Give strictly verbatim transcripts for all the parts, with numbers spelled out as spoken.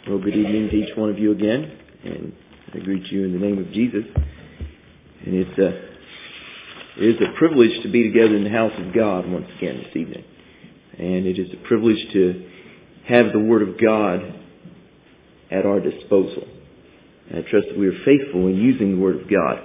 Well, good evening to each one of you again, and I greet you in the name of Jesus. And it's a, it is a privilege to be together in the house of God once again this evening. And it is a privilege to have the Word of God at our disposal. And I trust that we are faithful in using the Word of God.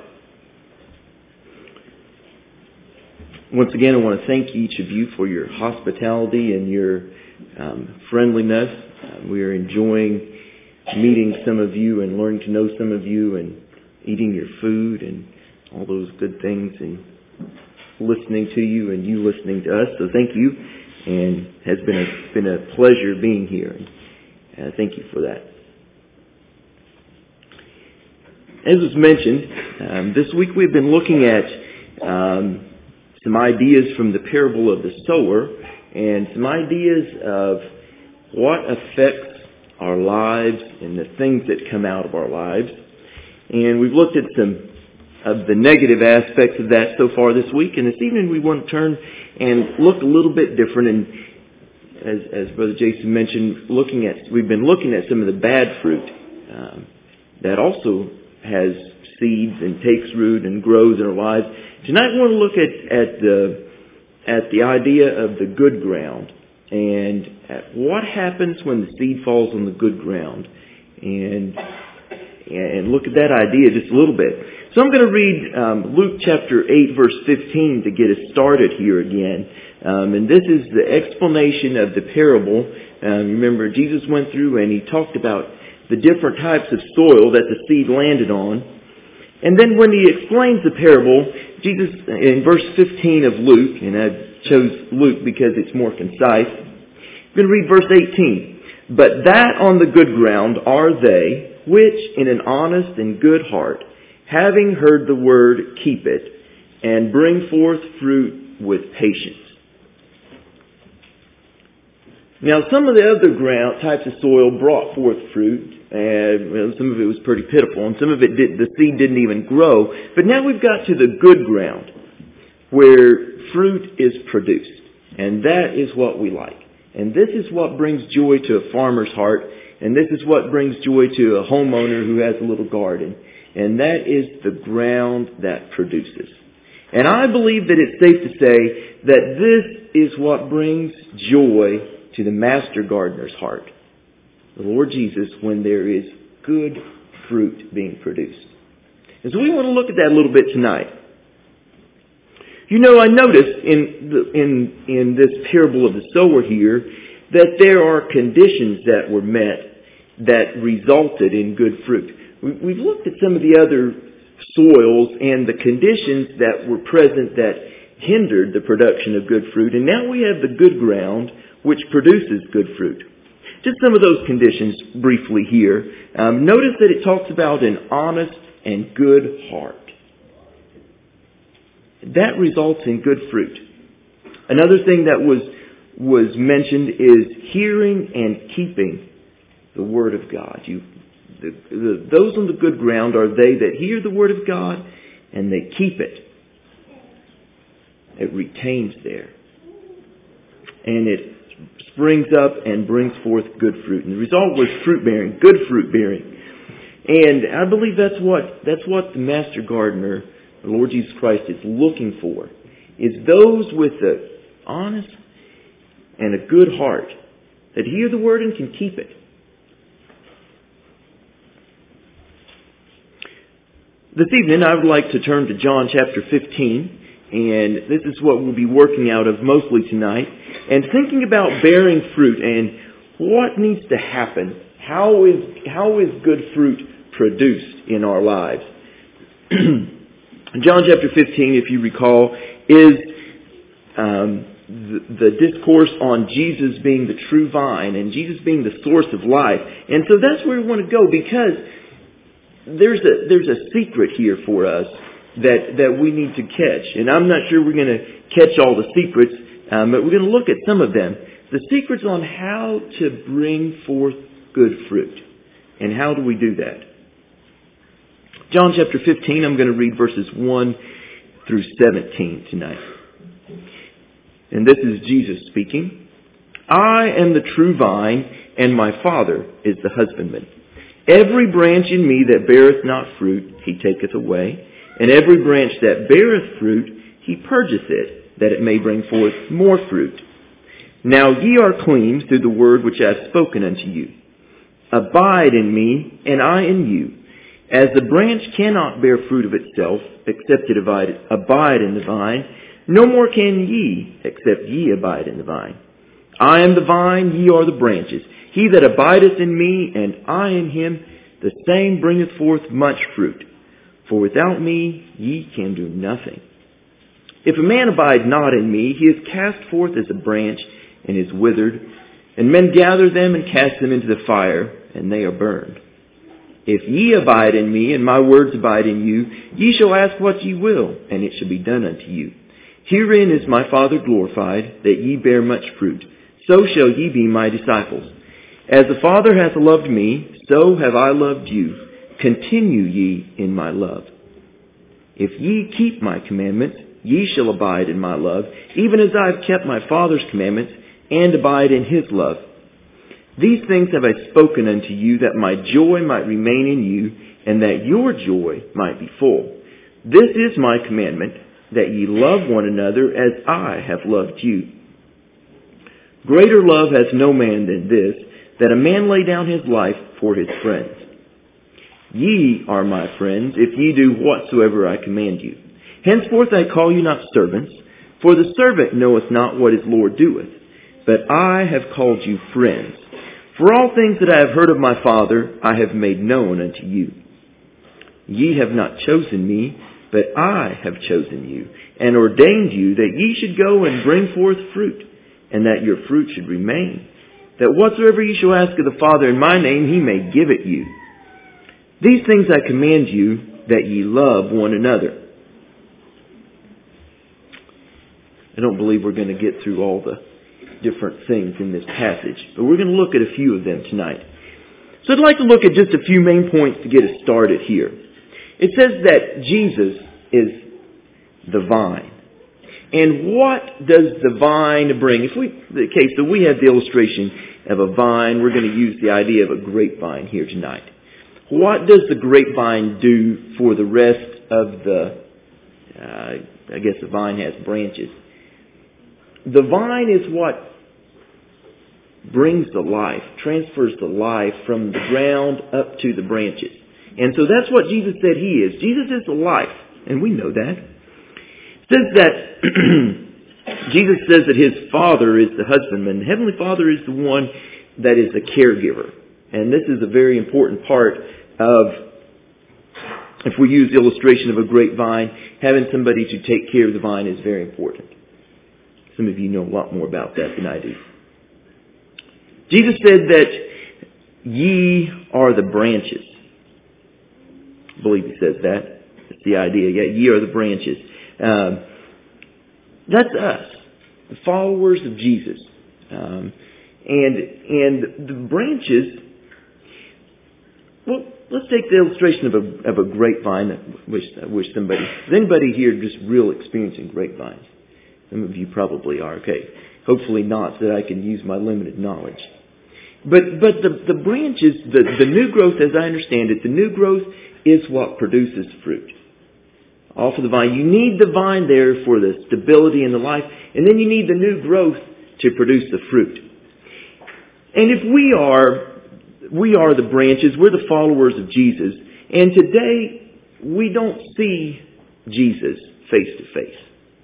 Once again, I want to thank each of you for your hospitality and your um, friendliness. Uh, we are enjoying meeting some of you and learning to know some of you and eating your food and all those good things and listening to you and you listening to us. So thank you, and it has been a, been a pleasure being here. And uh, thank you for that. As was mentioned, um, this week we've been looking at um, some ideas from the parable of the sower and some ideas of what affects our lives and the things that come out of our lives. And we've looked at some of the negative aspects of that so far this week. And this evening we want to turn and look a little bit different. And as, as Brother Jason mentioned, looking at we've been looking at some of the bad fruit um, that also has seeds and takes root and grows in our lives. Tonight we want to look at, at the at the idea of the good ground. And what happens when the seed falls on the good ground? And and look at that idea just a little bit. So I'm going to read um, Luke chapter eight, verse fifteen to get us started here again. Um, and this is the explanation of the parable. Um, remember, Jesus went through and he talked about the different types of soil that the seed landed on. And then when he explains the parable, Jesus, in verse fifteen of Luke, and I chose Luke because it's more concise. I'm going to read verse eighteen. But that on the good ground are they, which in an honest and good heart, having heard the word, keep it, and bring forth fruit with patience. Now, some of the other ground types of soil brought forth fruit, and well, some of it was pretty pitiful, and some of it did, the seed didn't even grow. But now we've got to the good ground, where fruit is produced. And that is what we like. And this is what brings joy to a farmer's heart. And this is what brings joy to a homeowner who has a little garden. And that is the ground that produces. And I believe that it's safe to say that this is what brings joy to the master gardener's heart. The Lord Jesus, when there is good fruit being produced. And so we want to look at that a little bit tonight. You know, I noticed in the, in in this parable of the sower here that there are conditions that were met that resulted in good fruit. We, we've looked at some of the other soils and the conditions that were present that hindered the production of good fruit. And now we have the good ground which produces good fruit. Just some of those conditions briefly here. Um, notice that it talks about an honest and good heart. That results in good fruit. Another thing that was was mentioned is hearing and keeping the Word of God. You, the, the, those on the good ground are they that hear the Word of God and they keep it. It retains there. And it springs up and brings forth good fruit. And the result was fruit bearing, good fruit bearing. And I believe that's what that's what the master gardener, the Lord Jesus Christ, is looking for, is those with an honest and a good heart that hear the Word and can keep it. This evening I would like to turn to John chapter fifteen, and this is what we'll be working out of mostly tonight, and thinking about bearing fruit and what needs to happen. How is, how is good fruit produced in our lives? John chapter fifteen, if you recall, is um, the, the discourse on Jesus being the true vine and Jesus being the source of life. And so that's where we want to go, because there's a there's a secret here for us that, that we need to catch. And I'm not sure we're going to catch all the secrets, um, but we're going to look at some of them. The secrets on how to bring forth good fruit. And how do we do that? John chapter fifteen, I'm going to read verses one through seventeen tonight. And this is Jesus speaking. I am the true vine, and my Father is the husbandman. Every branch in me that beareth not fruit, he taketh away. And every branch that beareth fruit, he purgeth it, that it may bring forth more fruit. Now ye are clean through the word which I have spoken unto you. Abide in me, and I in you. As the branch cannot bear fruit of itself, except it abide, abide in the vine, no more can ye, except ye abide in the vine. I am the vine, ye are the branches. He that abideth in me, and I in him, the same bringeth forth much fruit. For without me ye can do nothing. If a man abide not in me, he is cast forth as a branch, and is withered, and men gather them and cast them into the fire, and they are burned. If ye abide in me, and my words abide in you, ye shall ask what ye will, and it shall be done unto you. Herein is my Father glorified, that ye bear much fruit. So shall ye be my disciples. As the Father hath loved me, so have I loved you. Continue ye in my love. If ye keep my commandments, ye shall abide in my love, even as I have kept my Father's commandments, and abide in his love. These things have I spoken unto you, that my joy might remain in you, and that your joy might be full. This is my commandment, that ye love one another as I have loved you. Greater love has no man than this, that a man lay down his life for his friends. Ye are my friends, if ye do whatsoever I command you. Henceforth I call you not servants, for the servant knoweth not what his Lord doeth. But I have called you friends. For all things that I have heard of my Father, I have made known unto you. Ye have not chosen me, but I have chosen you, and ordained you that ye should go and bring forth fruit, and that your fruit should remain, that whatsoever ye shall ask of the Father in my name, he may give it you. These things I command you, that ye love one another. I don't believe we're going to get through all the different things in this passage, but we're going to look at a few of them tonight. So I'd like to look at just a few main points to get us started here. It says that Jesus is the vine. And what does the vine bring? If we, okay, so we have the illustration of a vine. We're going to use the idea of a grapevine here tonight. What does the grapevine do for the rest of the, uh, I guess the vine has branches. The vine is what brings the life, transfers the life from the ground up to the branches. And so that's what Jesus said he is. Jesus is the life, and we know that. It says that Jesus says that his Father is the husbandman. The Heavenly Father is the one that is the caregiver. And this is a very important part of, if we use the illustration of a grapevine, having somebody to take care of the vine is very important. Some of you know a lot more about that than I do. Jesus said that ye are the branches. I believe he says that. That's the idea. Yeah, ye are the branches. Um, that's us, the followers of Jesus. Um, and and the branches, well, let's take the illustration of a of a grapevine. I wish, I wish somebody, is anybody here just real experiencing grapevines? Some of you probably are. Okay. Hopefully not, so that I can use my limited knowledge. But but the, the branches, the, the new growth, as I understand it, the new growth is what produces fruit. Off of the vine. You need the vine there for the stability and the life. And then you need the new growth to produce the fruit. And if we are, we are the branches, we're the followers of Jesus. And today, we don't see Jesus face to face.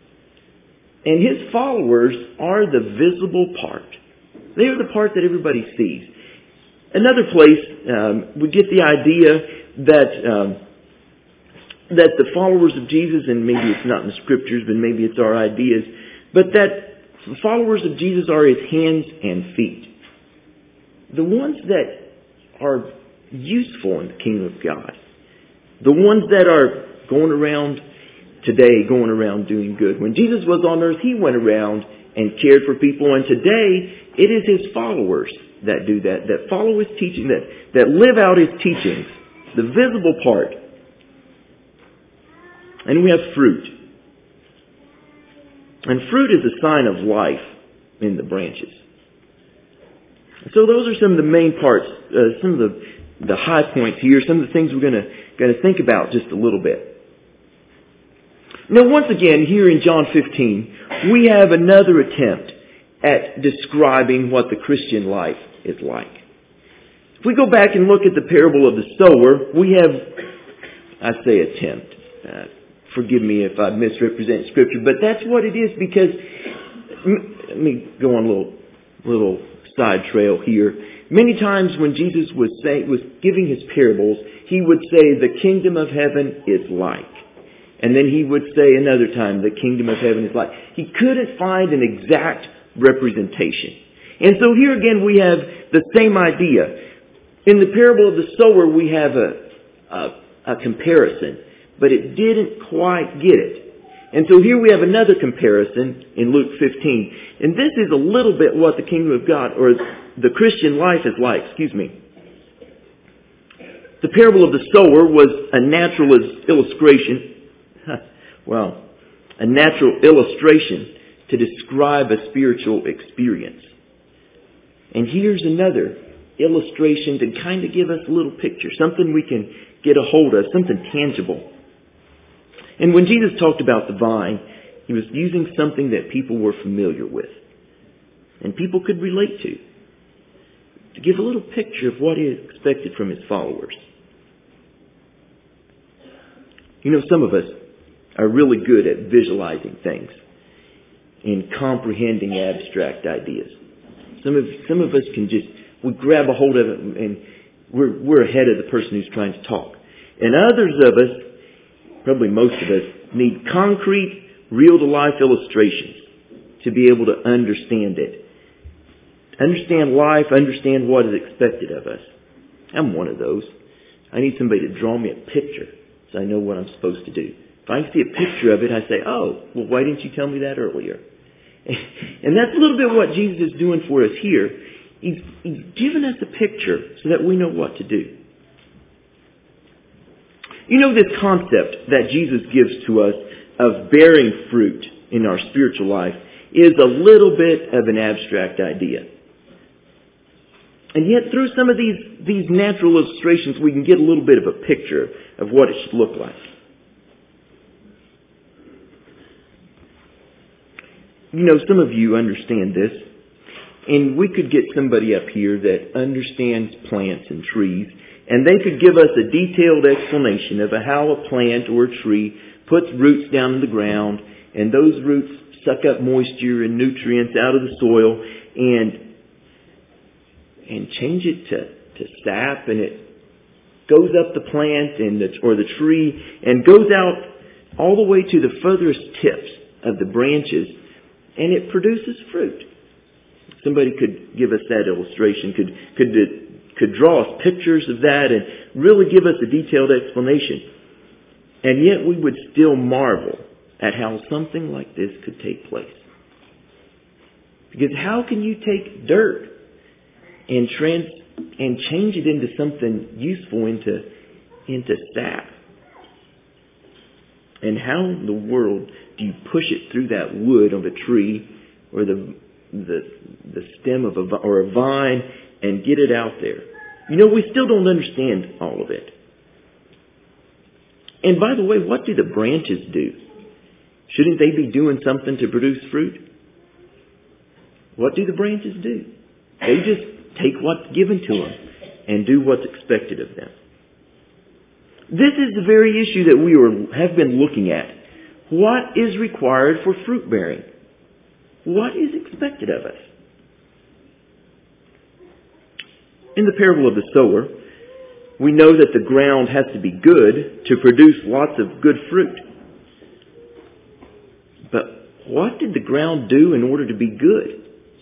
And his followers are the visible part. They are the part that everybody sees. Another place, um, we get the idea that um, that the followers of Jesus, and maybe it's not in the Scriptures, but maybe it's our ideas, but that the followers of Jesus are his hands and feet. The ones that are useful in the kingdom of God. The ones that are going around today, going around doing good. When Jesus was on earth, he went around and cared for people. And today, it is his followers that do that, that follow his teaching, that, that live out his teachings. The visible part. And we have fruit. And fruit is a sign of life in the branches. So those are some of the main parts, uh, some of the, the high points here, some of the things we're going to going to think about just a little bit. Now, once again, here in John fifteen, we have another attempt at describing what the Christian life is like. If we go back and look at the parable of the sower, we have, I say attempt. Uh, forgive me if I misrepresent Scripture, but that's what it is because, let me go on a little, little side trail here. Many times when Jesus was saying, was giving his parables, he would say, the kingdom of heaven is like. And then he would say another time, the kingdom of heaven is like. He couldn't find an exact representation. And so here again we have the same idea. In the parable of the sower we have a, a, a comparison, but it didn't quite get it. And so here we have another comparison in Luke fifteen. And this is a little bit what the kingdom of God, or the Christian life is like, excuse me. The parable of the sower was a natural illustration well, a natural illustration to describe a spiritual experience. And here's another illustration to kind of give us a little picture, something we can get a hold of, something tangible. And when Jesus talked about the vine, he was using something that people were familiar with and people could relate to, to give a little picture of what he expected from his followers. You know, some of us are really good at visualizing things and comprehending abstract ideas. Some of some of us can just, we grab a hold of it and we're, we're ahead of the person who's trying to talk. And others of us, probably most of us, need concrete, real-to-life illustrations to be able to understand it. Understand life, understand what is expected of us. I'm one of those. I need somebody to draw me a picture so I know what I'm supposed to do. If I see a picture of it, I say, oh, well, why didn't you tell me that earlier? And that's a little bit what Jesus is doing for us here. He's, he's given us a picture so that we know what to do. You know, this concept that Jesus gives to us of bearing fruit in our spiritual life is a little bit of an abstract idea. And yet through some of these, these natural illustrations, we can get a little bit of a picture of what it should look like. You know, some of you understand this, and we could get somebody up here that understands plants and trees, and they could give us a detailed explanation of how a plant or a tree puts roots down in the ground, and those roots suck up moisture and nutrients out of the soil, and and change it to, to sap, and it goes up the plant and the, or the tree, and goes out all the way to the furthest tips of the branches, and it produces fruit. Somebody could give us that illustration, could could could draw us pictures of that and really give us a detailed explanation. And yet we would still marvel at how something like this could take place. Because how can you take dirt and trans and change it into something useful, into into sap? And how in the world do you push it through that wood of a tree or the the the stem of a or a vine and get it out there? You know, we still don't understand all of it. And by the way, what do the branches do? Shouldn't they be doing something to produce fruit? What do the branches do? They just take what's given to them and do what's expected of them. This is the very issue that we were, have been looking at. What is required for fruit bearing? What is expected of us? In the parable of the sower, we know that the ground has to be good to produce lots of good fruit. But what did the ground do in order to be good?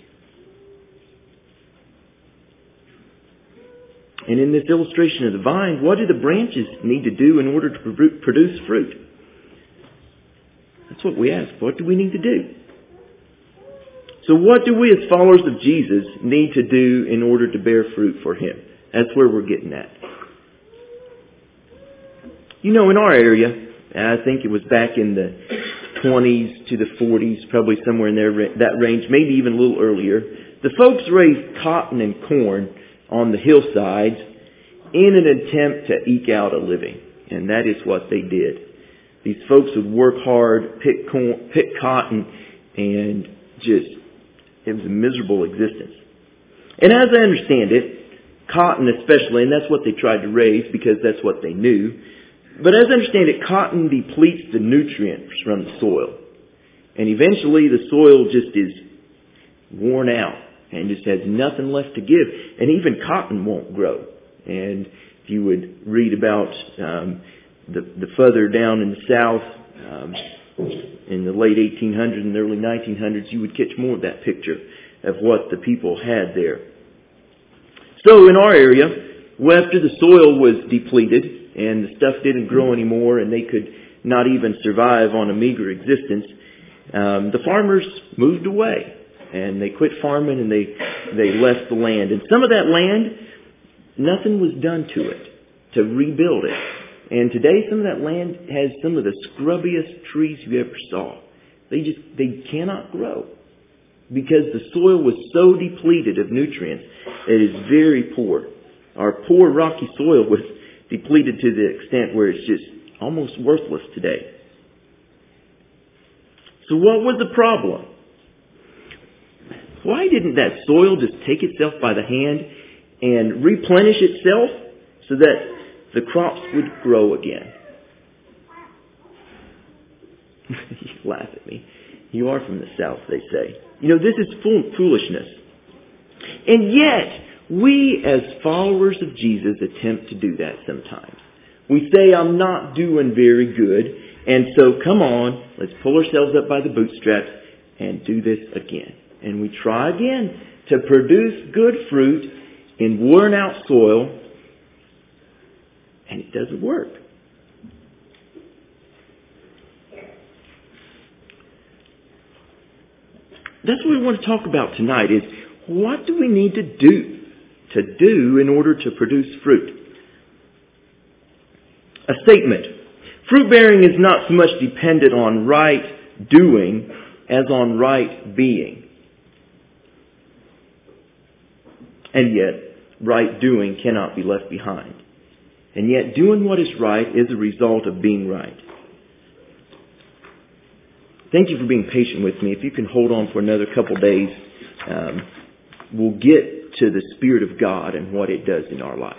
And in this illustration of the vine, what do the branches need to do in order to produce fruit? That's what we ask. What do we need to do? So what do we as followers of Jesus need to do in order to bear fruit for Him? That's where we're getting at. You know, in our area, I think it was back in the twenties to the forties, probably somewhere in there, that range, maybe even a little earlier. The folks raised cotton and corn on the hillsides in an attempt to eke out a living. And that is what they did. These folks would work hard, pick corn, pick cotton, and just, it was a miserable existence. And as I understand it, cotton especially, and that's what they tried to raise because that's what they knew. But as I understand it, cotton depletes the nutrients from the soil. And eventually the soil just is worn out and just has nothing left to give. And even cotton won't grow. And if you would read about um, the, the further down in the south, um, in the late eighteen hundreds and early nineteen hundreds, you would catch more of that picture of what the people had there. So in our area, after the soil was depleted and the stuff didn't grow anymore and they could not even survive on a meager existence, um, the farmers moved away and they quit farming and they, they left the land. And some of that land, nothing was done to it to rebuild it. And today some of that land has some of the scrubbiest trees you ever saw. They just, they cannot grow because the soil was so depleted of nutrients. It is very poor. Our poor rocky soil was depleted to the extent where it's just almost worthless today. So what was the problem? Why didn't that soil just take itself by the hand and replenish itself so that the crops would grow again? You laugh at me. You are from the South, they say. You know, this is foolishness. And yet, we as followers of Jesus attempt to do that sometimes. We say, I'm not doing very good, and so come on, let's pull ourselves up by the bootstraps and do this again. And we try again to produce good fruit in worn out soil, and it doesn't work. That's what we want to talk about tonight is, what do we need to do to do in order to produce fruit? A statement. Fruit bearing is not so much dependent on right doing as on right being. And yet, right doing cannot be left behind. And yet, doing what is right is a result of being right. Thank you for being patient with me. If you can hold on for another couple days, um, we'll get to the Spirit of God and what it does in our life.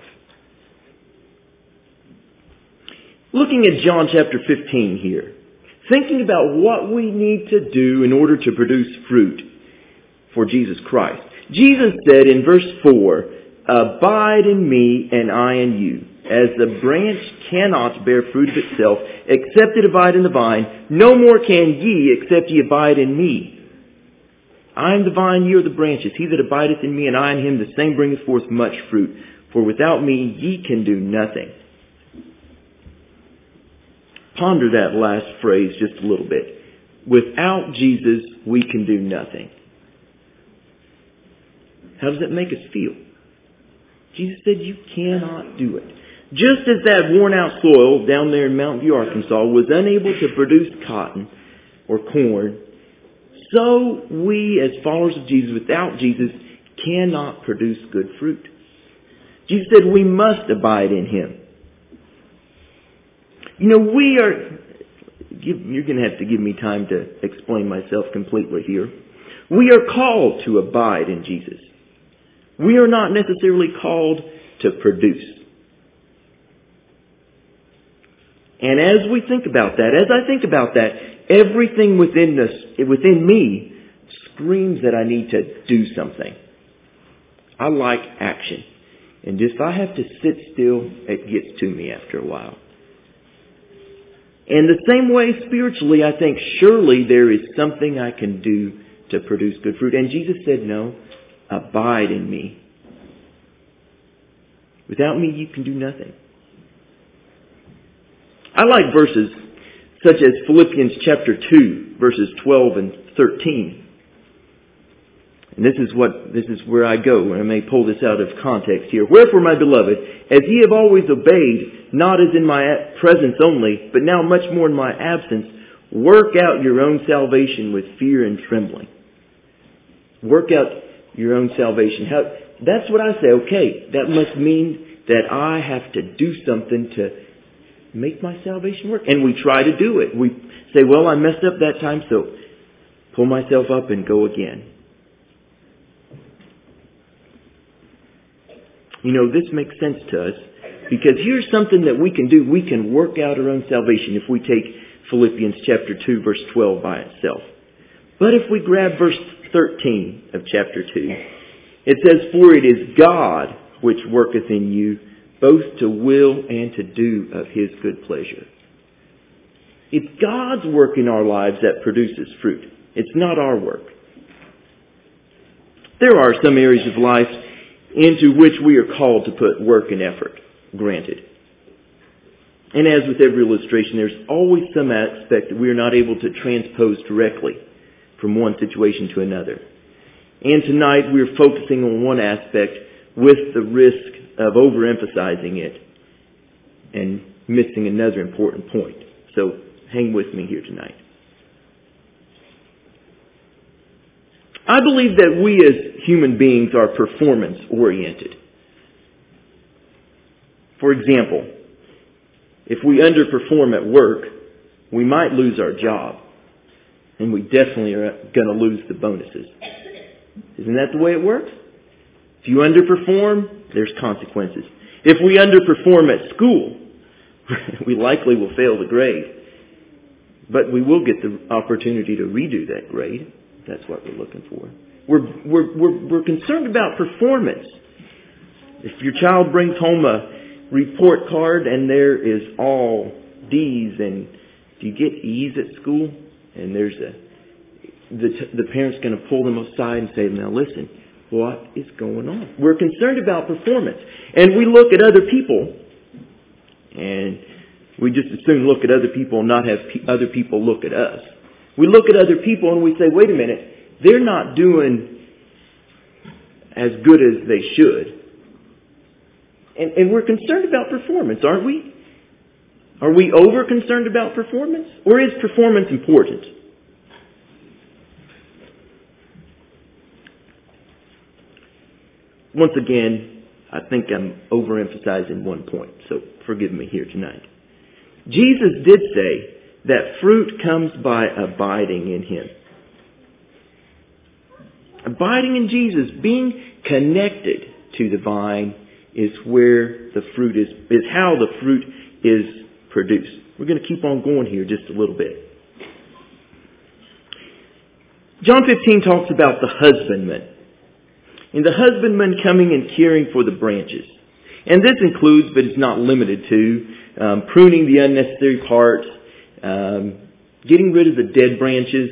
Looking at John chapter fifteen here, thinking about what we need to do in order to produce fruit for Jesus Christ. Jesus said in verse four, "Abide in me and I in you. As the branch cannot bear fruit of itself, except it abide in the vine, no more can ye, except ye abide in me. I am the vine, ye are the branches. He that abideth in me, and I in him, the same bringeth forth much fruit. For without me ye can do nothing." Ponder that last phrase just a little bit. Without Jesus, we can do nothing. How does that make us feel? Jesus said you cannot do it. Just as that worn out soil down there in Mountain View, Arkansas was unable to produce cotton or corn, so we as followers of Jesus, without Jesus, cannot produce good fruit. Jesus said we must abide in Him. You know, we are, you're going to have to give me time to explain myself completely here. We are called to abide in Jesus. We are not necessarily called to produce. And as we think about that, as I think about that, everything within us, within me screams that I need to do something. I like action. And if I have to sit still, it gets to me after a while. And the same way spiritually, I think surely there is something I can do to produce good fruit. And Jesus said, no, abide in me. Without me, you can do nothing. I like verses such as Philippians chapter two, verses twelve and thirteen. And this is what this is where I go, and I may pull this out of context here. "Wherefore, my beloved, as ye have always obeyed, not as in my presence only, but now much more in my absence, Work out your own salvation with fear and trembling. Work out your own salvation. How, that's what I say. Okay, that must mean that I have to do something to make my salvation work. And we try to do it. We say, well, I messed up that time, so pull myself up and go again. You know, this makes sense to us because here's something that we can do. We can work out our own salvation if we take Philippians chapter two, verse twelve by itself. But if we grab verse thirteen of chapter two, it says, for it is God which worketh in you both to will and to do of His good pleasure. It's God's work in our lives that produces fruit. It's not our work. There are some areas of life into which we are called to put work and effort, granted. And as with every illustration, there's always some aspect that we are not able to transpose directly from one situation to another. And tonight we're focusing on one aspect with the risk of overemphasizing it and missing another important point. So hang with me here tonight. I believe that we as human beings are performance-oriented. For example, if we underperform at work, we might lose our job. And we definitely are going to lose the bonuses. Isn't that the way it works? If you underperform, there's consequences. If we underperform at school, we likely will fail the grade. But we will get the opportunity to redo that grade. That's what we're looking for. We're, we're, we're, we're concerned about performance. If your child brings home a report card and there is all D's, and do you get E's at school? And there's a, the, the parent's going to pull them aside and say, now listen, what is going on? We're concerned about performance. And we look at other people, and we just as soon look at other people and not have pe- other people look at us. We look at other people and we say, wait a minute, they're not doing as good as they should. And, and we're concerned about performance, aren't we? Are we over concerned about performance? Or is performance important? Once again, I think I'm overemphasizing one point, so forgive me here tonight. Jesus did say that fruit comes by abiding in Him. Abiding in Jesus, being connected to the vine, is where the fruit is, is how the fruit is produced. We're going to keep on going here just a little bit. John fifteen talks about the husbandman. And the husbandman coming and caring for the branches. And this includes, but it's not limited to, um, pruning the unnecessary parts, um, getting rid of the dead branches,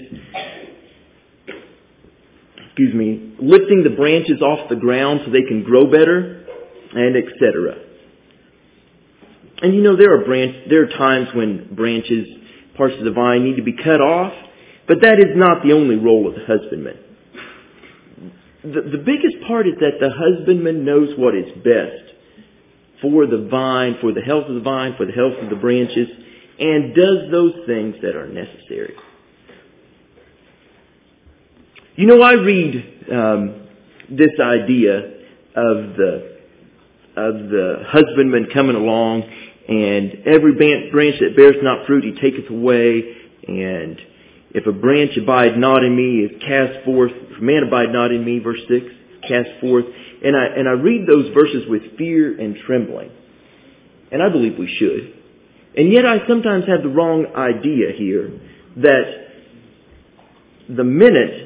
excuse me, lifting the branches off the ground so they can grow better, and et cetera. And you know, there are branch, there are times when branches, parts of the vine need to be cut off, but that is not the only role of the husbandman. The, the biggest part is that the husbandman knows what is best for the vine, for the health of the vine, for the health of the branches, and does those things that are necessary. You know, I read um, this idea of the of the husbandman coming along, and every branch that bears not fruit, he taketh away, and if a branch abide not in me, is cast forth. If a man abide not in me, verse six, cast forth. And I and I read those verses with fear and trembling. And I believe we should. And yet I sometimes have the wrong idea here that the minute,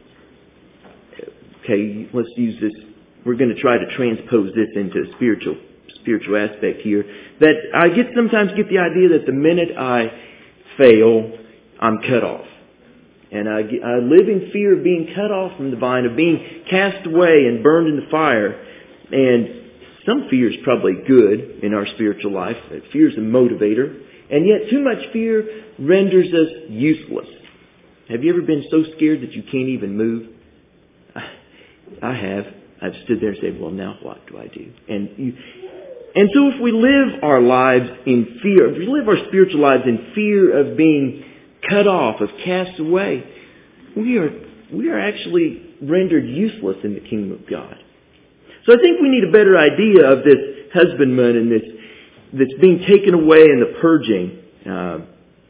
okay, let's use this, we're going to try to transpose this into a spiritual, spiritual aspect here, that I get sometimes get the idea that the minute I fail, I'm cut off. And I, I live in fear of being cut off from the vine, of being cast away and burned in the fire. And some fear is probably good in our spiritual life. Fear is a motivator. And yet too much fear renders us useless. Have you ever been so scared that you can't even move? I have. I've stood there and said, well, now what do I do? And you, and so if we live our lives in fear, if we live our spiritual lives in fear of being cut off, of cast away, we are we are actually rendered useless in the kingdom of God. So I think we need a better idea of this husbandman and this that's being taken away in the purging. Uh,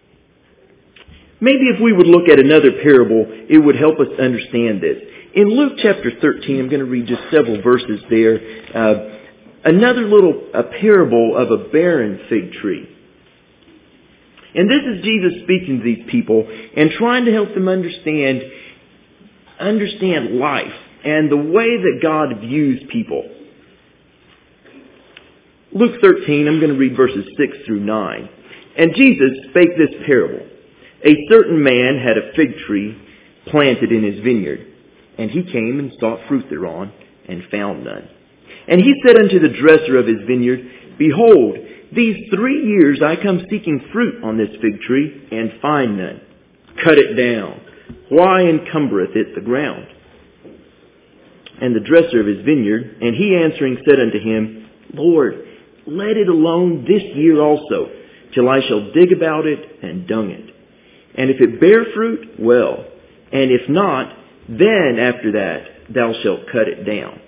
maybe if we would look at another parable, it would help us understand this. In Luke chapter thirteen, I'm going to read just several verses there. Uh, another little a parable of a barren fig tree. And this is Jesus speaking to these people and trying to help them understand, understand life and the way that God views people. Luke thirteen, I'm going to read verses six through nine. And Jesus spake this parable. A certain man had a fig tree planted in his vineyard, and he came and sought fruit thereon, and found none. And he said unto the dresser of his vineyard, Behold, these three years I come seeking fruit on this fig tree, and find none. Cut it down. Why encumbereth it the ground? And the dresser of his vineyard, and he answering said unto him, Lord, let it alone this year also, till I shall dig about it and dung it. And if it bear fruit, well. And if not, then after that thou shalt cut it down.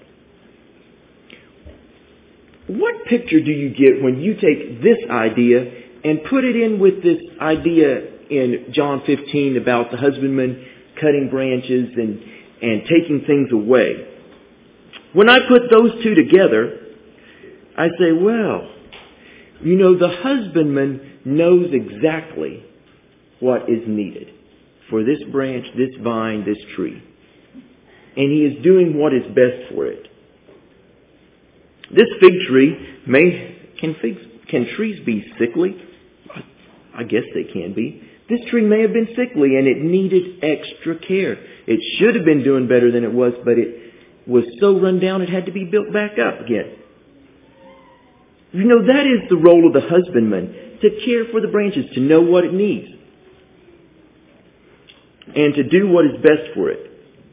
What picture do you get when you take this idea and put it in with this idea in John fifteen about the husbandman cutting branches and, and taking things away? When I put those two together, I say, well, you know, the husbandman knows exactly what is needed for this branch, this vine, this tree. And he is doing what is best for it. This fig tree may, can figs, can trees be sickly? I guess they can be. This tree may have been sickly and it needed extra care. It should have been doing better than it was, but it was so run down it had to be built back up again. You know, that is the role of the husbandman, to care for the branches, to know what it needs, and to do what is best for it.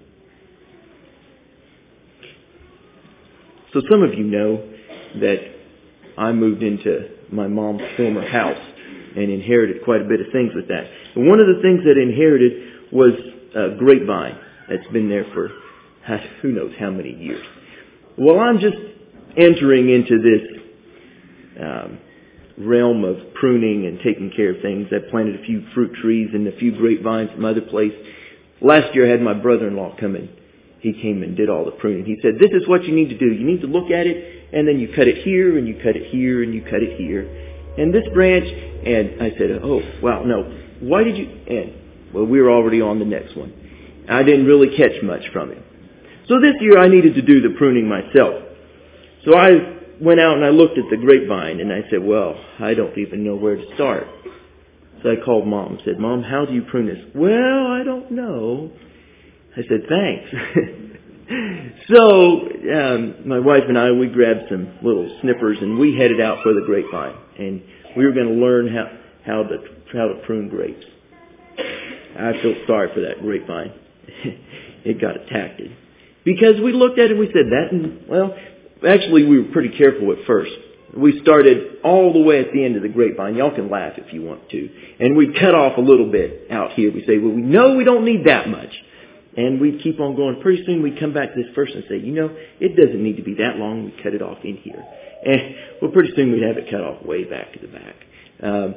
So some of you know that I moved into my mom's former house and inherited quite a bit of things with that. And one of the things that I inherited was a grapevine that's been there for who knows how many years. Well, I'm just entering into this um, realm of pruning and taking care of things. I planted a few fruit trees and a few grapevines from other place. Last year I had my brother-in-law come in. He came and did all the pruning. He said, this is what you need to do. You need to look at it, and then you cut it here, and you cut it here, and you cut it here. And this branch, and I said, oh, wow, no. Why did you, and, well, we were already on the next one. I didn't really catch much from him. So this year I needed to do the pruning myself. So I went out and I looked at the grapevine, and I said, well, I don't even know where to start. So I called Mom and said, Mom, how do you prune this? Well, I don't know. I said, thanks. So um, my wife and I, we grabbed some little snippers and we headed out for the grapevine. And we were going to learn how, how, to, how to prune grapes. I felt sorry for that grapevine. It got attacked. Because we looked at it and we said that, and, well, actually we were pretty careful at first. We started all the way at the end of the grapevine. Y'all can laugh if you want to. And we'd cut off a little bit out here. We say, well, we know we don't need that much. And we'd keep on going. Pretty soon we'd come back to this first and say, you know, it doesn't need to be that long. We'd cut it off in here. And well, pretty soon we'd have it cut off way back to the back. Um,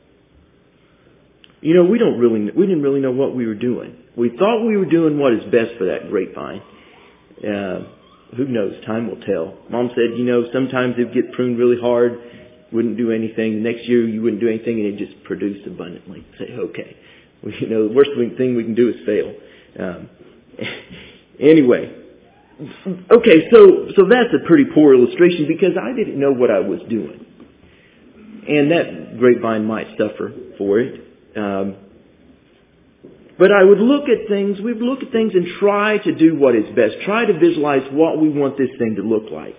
you know, we don't really, we didn't really know what we were doing. We thought we were doing what is best for that grapevine. Uh, who knows? Time will tell. Mom said, you know, sometimes it would get pruned really hard, wouldn't do anything. The next year you wouldn't do anything and it just produced abundantly. Say, okay. Well, you know, the worst thing we can do is fail. Um, anyway, okay, so so that's a pretty poor illustration because I didn't know what I was doing, and that grapevine might suffer for it. Um, but I would look at things. We would look at things and try to do what is best. Try to visualize what we want this thing to look like.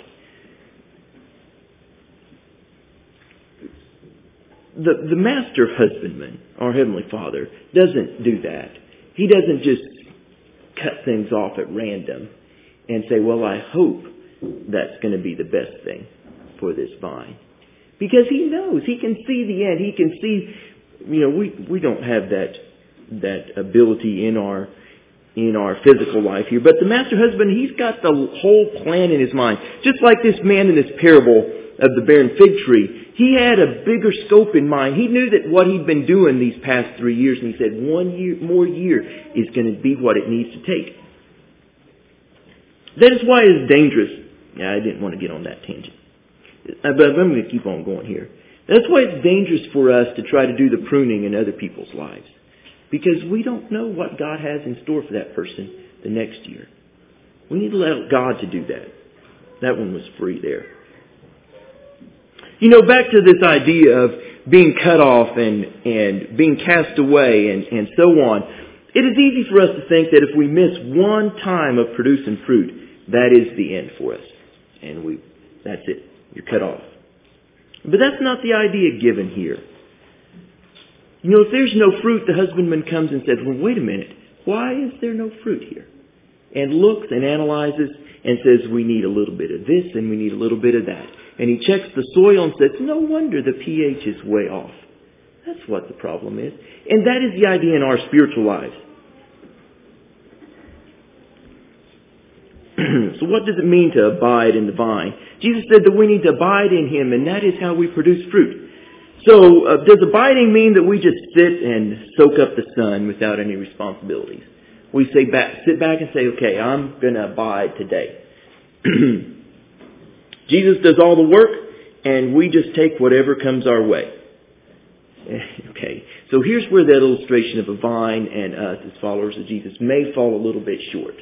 The the master husbandman, our Heavenly Father, doesn't do that. He doesn't just cut things off at random and say, well, I hope that's going to be the best thing for this vine. Because He knows. He can see the end. He can see you know, we, we don't have that that ability in our in our physical life here. But the master husband, he's got the whole plan in his mind. Just like this man in this parable of the barren fig tree, he had a bigger scope in mind. He knew that what he'd been doing these past three years, and he said one year more year is going to be what it needs to take. That is why it's dangerous. Yeah, I didn't want to get on that tangent. But I'm going to keep on going here. That's why it's dangerous for us to try to do the pruning in other people's lives. Because we don't know what God has in store for that person the next year. We need to allow God to do that. That one was free there. You know, back to this idea of being cut off and, and being cast away and, and so on. It is easy for us to think that if we miss one time of producing fruit, that is the end for us. And we that's it. You're cut off. But that's not the idea given here. You know, if there's no fruit, the husbandman comes and says, well, wait a minute. Why is there no fruit here? And looks and analyzes and says, we need a little bit of this and we need a little bit of that. And he checks the soil and says, no wonder the pH is way off. That's what the problem is. And that is the idea in our spiritual lives. So what does it mean to abide in the vine? Jesus said that we need to abide in Him, and that is how we produce fruit. So uh, does abiding mean that we just sit and soak up the sun without any responsibilities? We say back, sit back and say, okay, I'm going to abide today. Jesus does all the work, and we just take whatever comes our way. Okay, so here's where that illustration of a vine and us as followers of Jesus may fall a little bit short.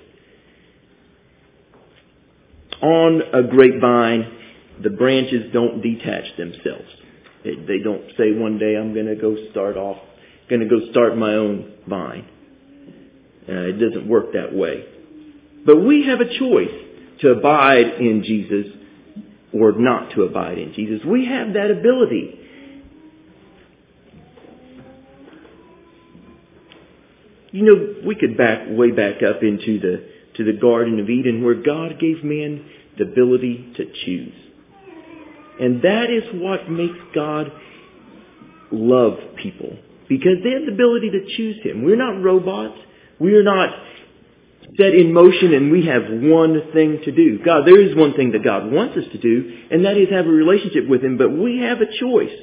On a grapevine, the branches don't detach themselves. They, they don't say one day I'm going to go start off, going to go start my own vine. Uh, it doesn't work that way. But we have a choice to abide in Jesus or not to abide in Jesus. We have that ability. You know, we could back way back up into the to the Garden of Eden where God gave man the ability to choose. And that is what makes God love people. Because they have the ability to choose Him. We're not robots. We are not set in motion and we have one thing to do. God, there is one thing that God wants us to do, and that is have a relationship with Him, but we have a choice.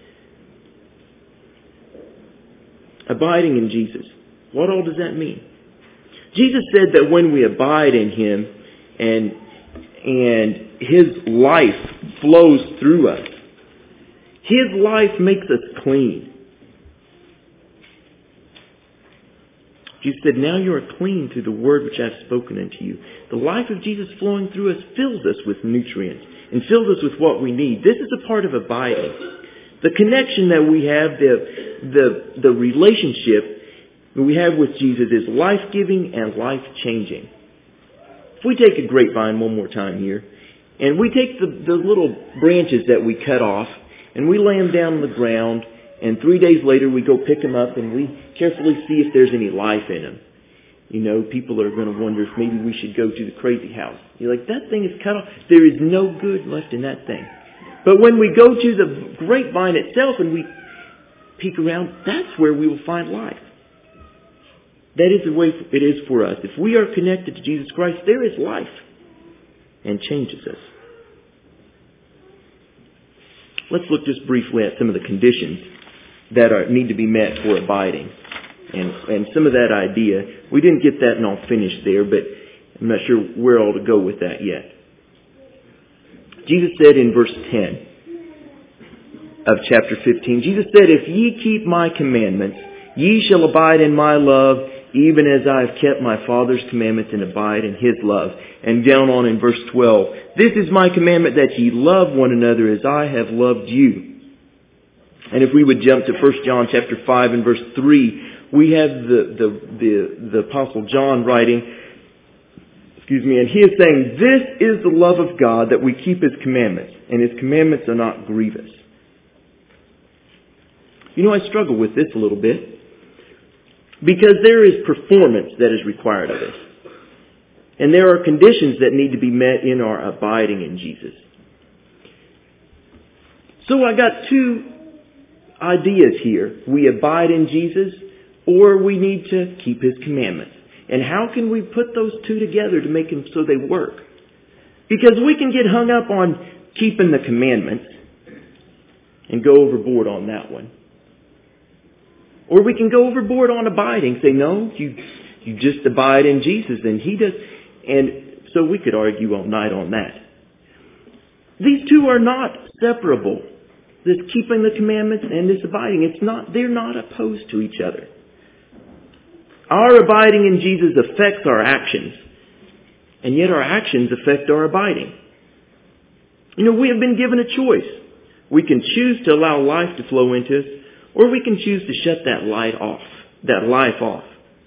Abiding in Jesus. What all does that mean? Jesus said that when we abide in Him and, and His life flows through us, His life makes us clean. Jesus said, now you are clean through the word which I have spoken unto you. The life of Jesus flowing through us fills us with nutrients and fills us with what we need. This is a part of abiding. The connection that we have, the, the, the relationship that we have with Jesus is life-giving and life-changing. If we take a grapevine one more time here, and we take the, the little branches that we cut off, and we lay them down on the ground, and three days later we go pick them up and we carefully see if there's any life in them. You know, people are going to wonder if maybe we should go to the crazy house. You're like, that thing is cut off. There is no good left in that thing. But when we go to the grapevine itself and we peek around, that's where we will find life. That is the way it is for us. If we are connected to Jesus Christ, there is life and changes us. Let's look just briefly at some of the conditions that are, need to be met for abiding. And, and some of that idea, we didn't get that and all finished there, but I'm not sure where all to go with that yet. Jesus said in verse ten of chapter fifteen, Jesus said, if ye keep my commandments, ye shall abide in my love, even as I have kept my Father's commandments and abide in His love. And down on in verse twelve, this is my commandment that ye love one another as I have loved you. And if we would jump to First John chapter five and verse three, we have the, the, the, the Apostle John writing, excuse me, and he is saying, this is the love of God, that we keep His commandments, and His commandments are not grievous. You know, I struggle with this a little bit, because there is performance that is required of us. And there are conditions that need to be met in our abiding in Jesus. So I got two ideas here. We abide in Jesus, or we need to keep His commandments. And how can we put those two together to make them so they work? Because we can get hung up on keeping the commandments and go overboard on that one. Or we can go overboard on abiding. Say, no, you you just abide in Jesus and He does. And so we could argue all night on that. These two are not separable. This keeping the commandments and this abiding. It's not, they're not opposed to each other. Our abiding in Jesus affects our actions. And yet our actions affect our abiding. You know, we have been given a choice. We can choose to allow life to flow into us, or we can choose to shut that light off, that life off.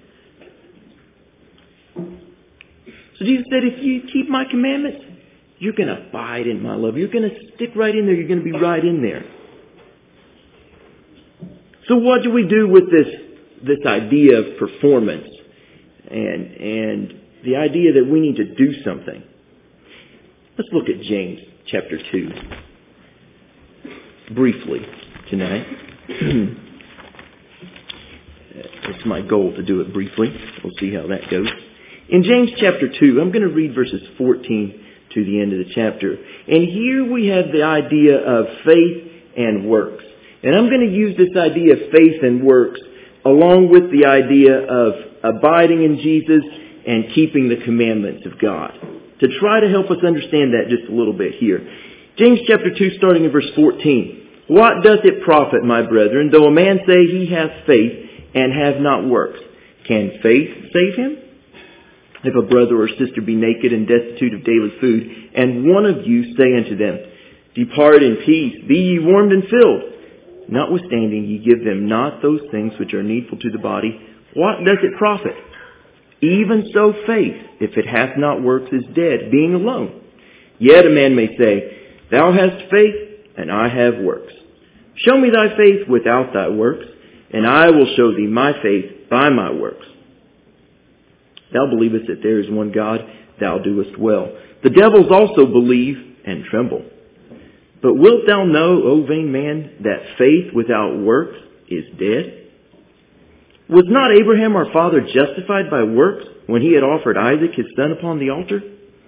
So Jesus said, if you keep my commandments, you're going to abide in my love. You're going to stick right in there. You're going to be right in there. So what do we do with this, this idea of performance and, and the idea that we need to do something? Let's look at James chapter two briefly tonight. It's my goal to do it briefly. We'll see how that goes. In James chapter two, I'm going to read verses fourteen to the end of the chapter. And here we have the idea of faith and works. And I'm going to use this idea of faith and works along with the idea of abiding in Jesus and keeping the commandments of God, to try to help us understand that just a little bit here. James chapter two, starting in verse fourteen. What doth it profit, my brethren, though a man say he hath faith and have not works? Can faith save him? If a brother or sister be naked and destitute of daily food, and one of you say unto them, Depart in peace, be ye warmed and filled, notwithstanding ye give them not those things which are needful to the body, what doth it profit? Even so faith, if it hath not works, is dead, being alone. Yet a man may say, Thou hast faith, and I have works. Show me thy faith without thy works, and I will show thee my faith by my works. Thou believest that there is one God, thou doest well. The devils also believe and tremble. But wilt thou know, O vain man, that faith without works is dead? Was not Abraham our father justified by works when he had offered Isaac his son upon the altar?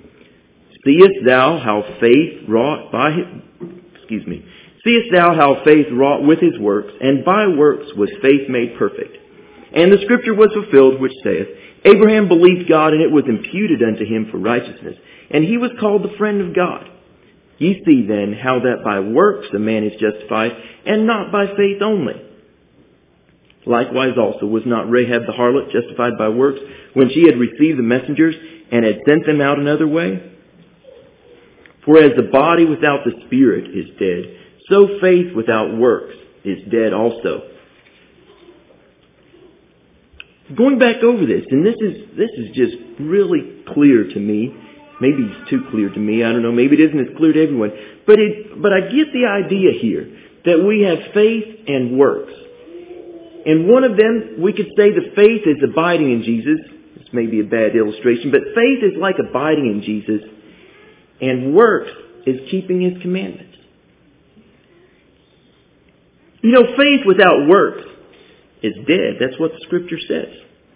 Seest thou how faith wrought by his, excuse me, seest thou how faith wrought with his works, and by works was faith made perfect? And the scripture was fulfilled, which saith, Abraham believed God, and it was imputed unto him for righteousness, and he was called the friend of God. Ye see then how that by works a man is justified, and not by faith only. Likewise also was not Rahab the harlot justified by works when she had received the messengers and had sent them out another way? For as the body without the spirit is dead, so faith without works is dead also. Going back over this, and this is this is just really clear to me. Maybe it's too clear to me. I don't know. Maybe it isn't as clear to everyone. But it, but I get the idea here that we have faith and works. And one of them, we could say the faith is abiding in Jesus. This may be a bad illustration, but faith is like abiding in Jesus, and works is keeping His commandments. You know, faith without works is dead. That's what the Scripture says.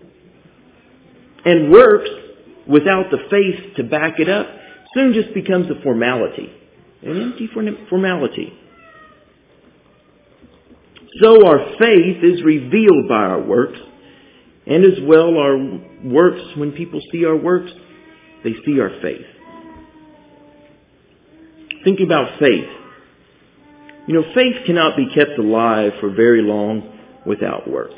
And works without the faith to back it up soon just becomes a formality. An empty formality. So our faith is revealed by our works, and as well our works, when people see our works, they see our faith. Think about faith. You know, faith cannot be kept alive for very long without works.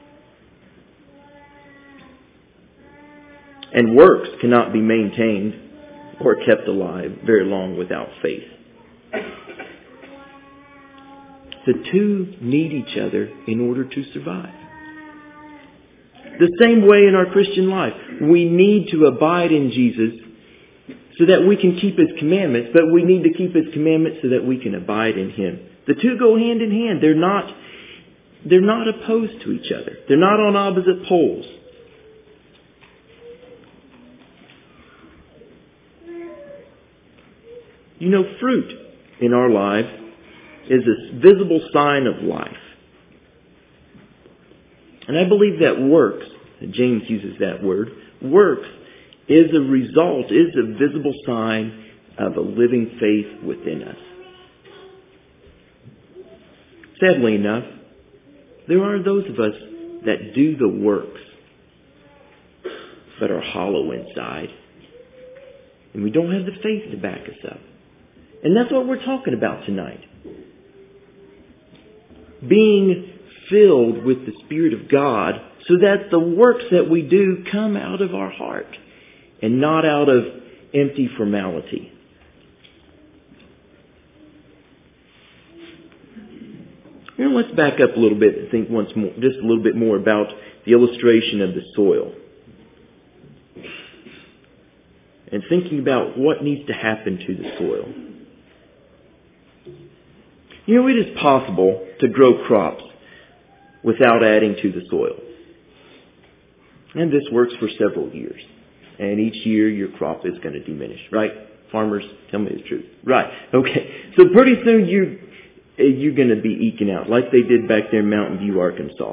And works cannot be maintained or kept alive very long without faith. The two need each other in order to survive. The same way in our Christian life. We need to abide in Jesus so that we can keep His commandments, but we need to keep His commandments so that we can abide in Him. The two go hand in hand. They're not, they're not opposed to each other. They're not on opposite poles. You know, fruit in our lives is a visible sign of life. And I believe that works, James uses that word, works is a result, is a visible sign of a living faith within us. Sadly enough, there are those of us that do the works, but are hollow inside. And we don't have the faith to back us up. And that's what we're talking about tonight. Being filled with the Spirit of God so that the works that we do come out of our heart and not out of empty formality. Now let's back up a little bit and think once more, just a little bit more about the illustration of the soil. And thinking about what needs to happen to the soil. You know, it is possible to grow crops without adding to the soil. And this works for several years. And each year your crop is going to diminish, right? Farmers, tell me the truth. Right. Okay. So pretty soon you, you're going to be eking out like they did back there in Mountain View, Arkansas.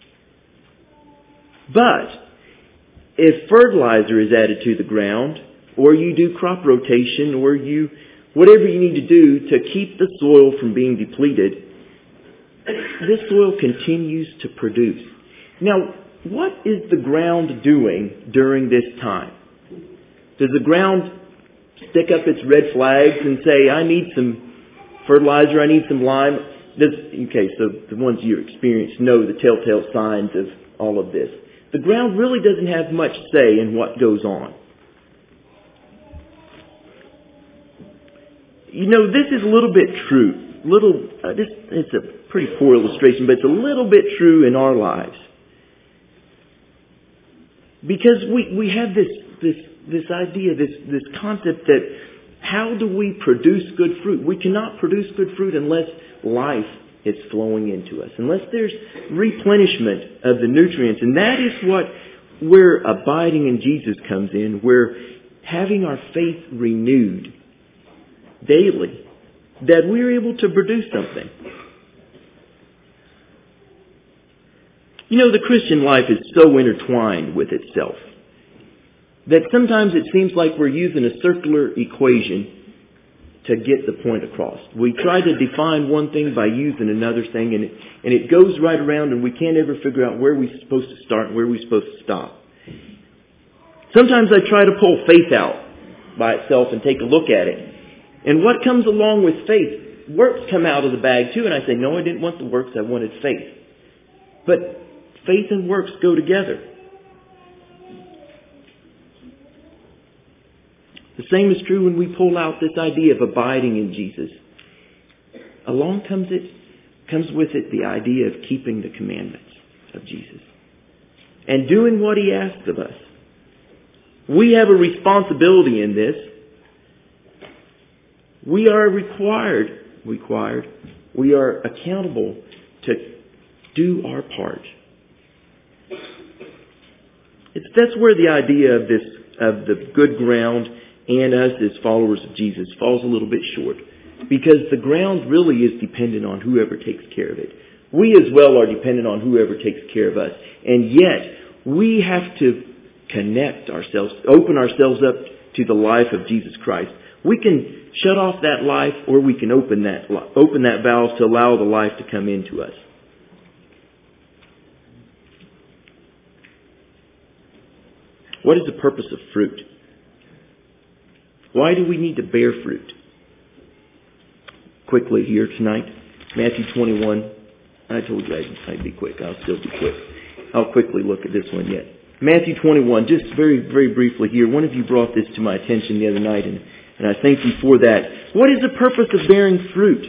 But if fertilizer is added to the ground, or you do crop rotation, or you, whatever you need to do to keep the soil from being depleted, this soil continues to produce. Now, what is the ground doing during this time? Does the ground stick up its red flags and say, I need some fertilizer, I need some lime? Does, okay, so the ones you experience know the telltale signs of all of this. The ground really doesn't have much say in what goes on. You know, this is a little bit true. Little, uh, this, it's a pretty poor illustration, but it's a little bit true in our lives. Because we, we have this, this, this idea, this, this concept that how do we produce good fruit? We cannot produce good fruit unless life is flowing into us, unless there's replenishment of the nutrients. And that is what, where abiding in Jesus comes in, where having our faith renewed daily, that we're able to produce something. You know, the Christian life is so intertwined with itself that sometimes it seems like we're using a circular equation to get the point across. We try to define one thing by using another thing, and it, and it goes right around, and we can't ever figure out where we're supposed to start and where we're supposed to stop. Sometimes I try to pull faith out by itself and take a look at it. And what comes along with faith? Works come out of the bag too, and I say, no, I didn't want the works, I wanted faith. But faith and works go together. The same is true when we pull out this idea of abiding in Jesus. Along comes it, comes with it the idea of keeping the commandments of Jesus and doing what He asks of us. We have a responsibility in this. We are required, required, we are accountable to do our part. It's, that's where the idea of this, of the good ground and us as followers of Jesus falls a little bit short. Because the ground really is dependent on whoever takes care of it. We as well are dependent on whoever takes care of us. And yet, we have to connect ourselves, open ourselves up to the life of Jesus Christ. We can shut off that life, or we can open that open that valve to allow the life to come into us. What is the purpose of fruit? Why do we need to bear fruit? Quickly here tonight, Matthew twenty-one. I told you I'd, I'd be quick. I'll still be quick. I'll quickly look at this one yet. Matthew twenty-one, just very, very briefly here. One of you brought this to my attention the other night, and And I thank you for that. What is the purpose of bearing fruit?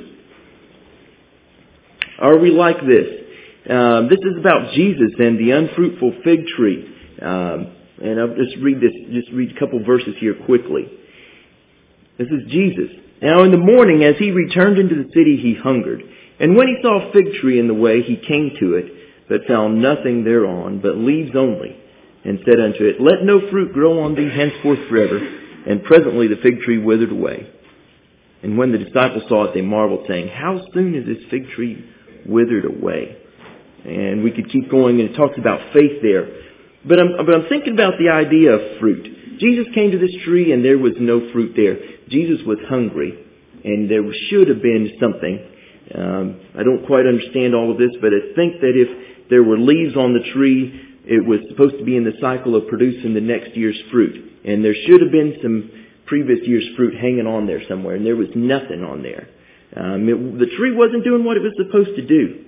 Are we like this? Um, this is about Jesus and the unfruitful fig tree. Um, and I'll just read this, just read a couple verses here quickly. This is Jesus. Now in the morning, as he returned into the city, he hungered. And when he saw a fig tree in the way, he came to it, but found nothing thereon, but leaves only, and said unto it, Let no fruit grow on thee henceforth forever. And presently the fig tree withered away. And when the disciples saw it, they marveled, saying, "How soon is this fig tree withered away?" And we could keep going, and it talks about faith there. But I'm, but I'm thinking about the idea of fruit. Jesus came to this tree, and there was no fruit there. Jesus was hungry, and there should have been something. Um, I don't quite understand all of this, but I think that if there were leaves on the tree, it was supposed to be in the cycle of producing the next year's fruit. And there should have been some previous year's fruit hanging on there somewhere, and there was nothing on there. Um, it, the tree wasn't doing what it was supposed to do.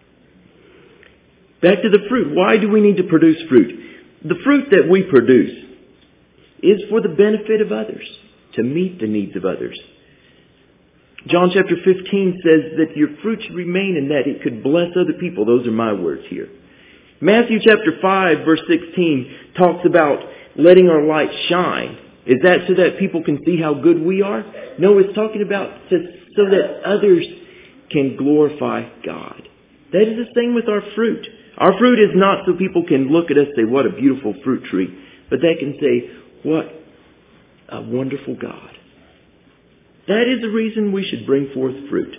Back to the fruit. Why do we need to produce fruit? The fruit that we produce is for the benefit of others, to meet the needs of others. John chapter fifteen says that your fruit should remain in that it could bless other people. Those are my words here. Matthew chapter five verse sixteen talks about letting our light shine. Is that so that people can see how good we are? No, it's talking about to, so that others can glorify God. That is the same with our fruit. Our fruit is not so people can look at us and say, "What a beautiful fruit tree," but they can say, "What a wonderful God." That is the reason we should bring forth fruit.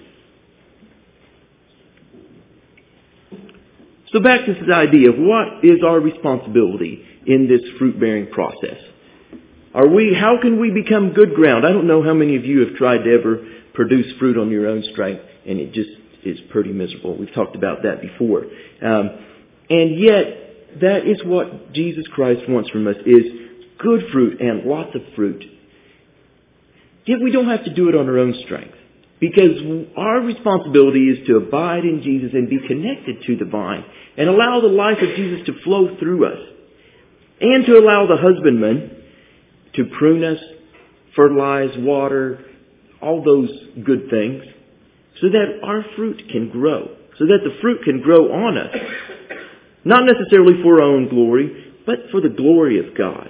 So back to this idea of what is our responsibility in this fruit-bearing process. Are we? How can we become good ground? I don't know how many of you have tried to ever produce fruit on your own strength, and it just is pretty miserable. We've talked about that before. Um, and yet, that is what Jesus Christ wants from us, is good fruit and lots of fruit. Yet we don't have to do it on our own strength. Because our responsibility is to abide in Jesus and be connected to the vine and allow the life of Jesus to flow through us. And to allow the husbandman to prune us, fertilize, water, all those good things, so that our fruit can grow. So that the fruit can grow on us. Not necessarily for our own glory, but for the glory of God.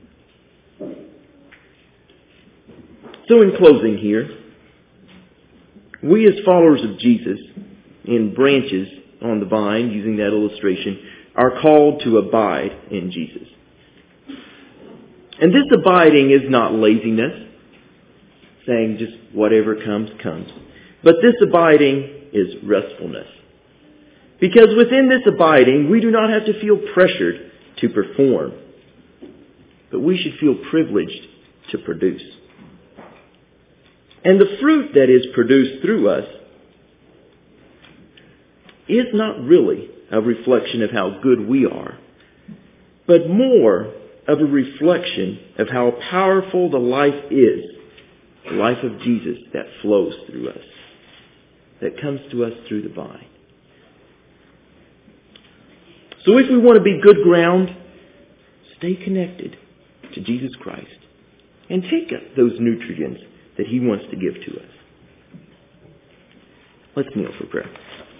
So in closing here, we as followers of Jesus, in branches on the vine, using that illustration, are called to abide in Jesus. And this abiding is not laziness, saying just whatever comes, comes. But this abiding is restfulness. Because within this abiding, we do not have to feel pressured to perform, but we should feel privileged to produce. And the fruit that is produced through us is not really a reflection of how good we are, but more of a reflection of how powerful the life is, the life of Jesus that flows through us, that comes to us through the vine. So if we want to be good ground, stay connected to Jesus Christ and take up those nutrients that He wants to give to us. Let's kneel for prayer.